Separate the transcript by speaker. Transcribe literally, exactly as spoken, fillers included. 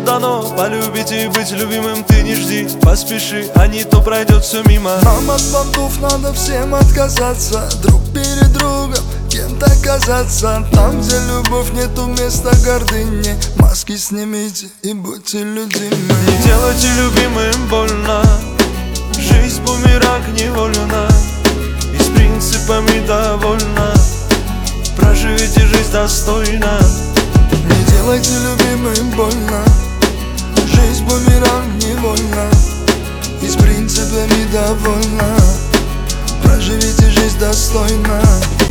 Speaker 1: дано полюбить и быть любимым, ты не жди, поспеши, а не то пройдет все мимо.
Speaker 2: Нам от понтов надо всем отказаться, друг перед другом кем-то казаться. Там, где любовь, нету места гордыне, маски снимите и будьте людьми.
Speaker 1: Не делайте любимым больно, жизнь бумеранг невольна, и с принципами довольна, проживите жизнь достойно.
Speaker 2: Не делайте любимым больно, жизнь бумеранг невольна, и с принципами довольна, проживите жизнь достойно.